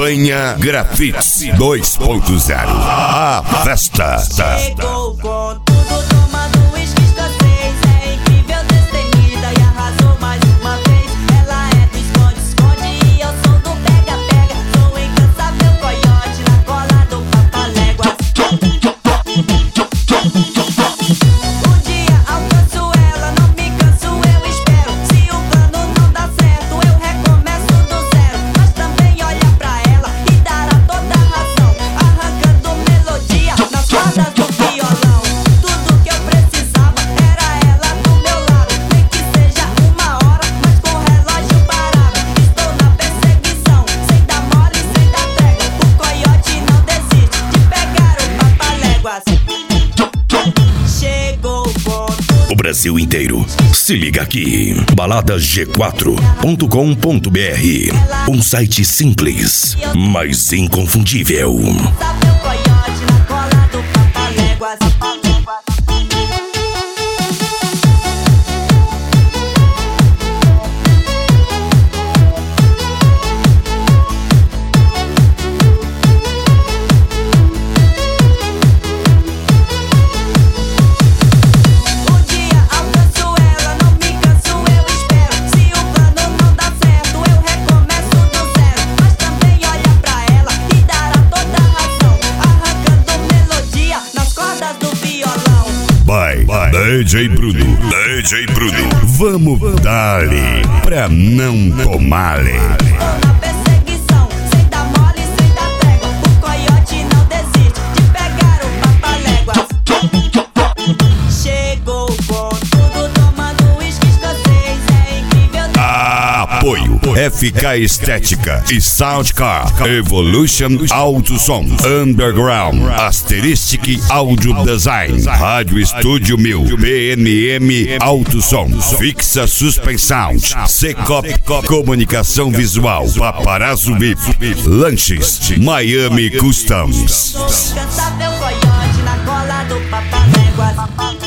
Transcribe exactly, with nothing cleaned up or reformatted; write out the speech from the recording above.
Campanha Grafite dois ponto zero. A festa. Chegou com tudo, tomando uísque escocês. É incrível, destemida e arrasou mais uma vez. Ela é do esconde-esconde e eu sou do pega-pega. Sou incansável coiote na cola do Papaléguas. Um dia alcanço ela, não me canso, eu espero. Se o plano não dá certo, eu recomeço do zero. Mas também olha pra ela e dará toda a razão, arrancando melodia nas cordas do violão. Tudo que eu precisava era ela do meu lado. Nem que seja uma hora, mas com o relógio parado. Estou na perseguição, sem dar mole, sem dar trégua. O coiote não desiste de pegar o Papaléguas. Chegou com O Brasil inteiro se liga aqui. balada g quatro ponto com ponto b r. Um site simples, mas inconfundível. sabe o coiote na cola do Papaléguas. Um dia alcanço ela, não me canso, eu espero. Se o plano não dá certo, eu recomeço do zero. Mas também olha pra ela e dará toda a razão, arrancando melodia nas cordas do violão. Vai, D J Bruno, D J Bruno. Vamos dar-lhe pra não tomar-lhe. Tô na perseguição, sem dar mole, sem dar trégua. O coiote não desiste de pegar o Papaléguas. Chegou com tudo, tomando uísque escocês. É incrível. Apoio F K Estética e Soundcar, Evolution Auto Som, Underground, Asteristic Audio Design, Rádio Estúdio Mil, B N M Auto Som, Fixa Suspensão, Secop Comunicação Visual, Paparazzo V I P, Lanches, Miami Customs. Sou incansável coiote na cola do Papaléguas.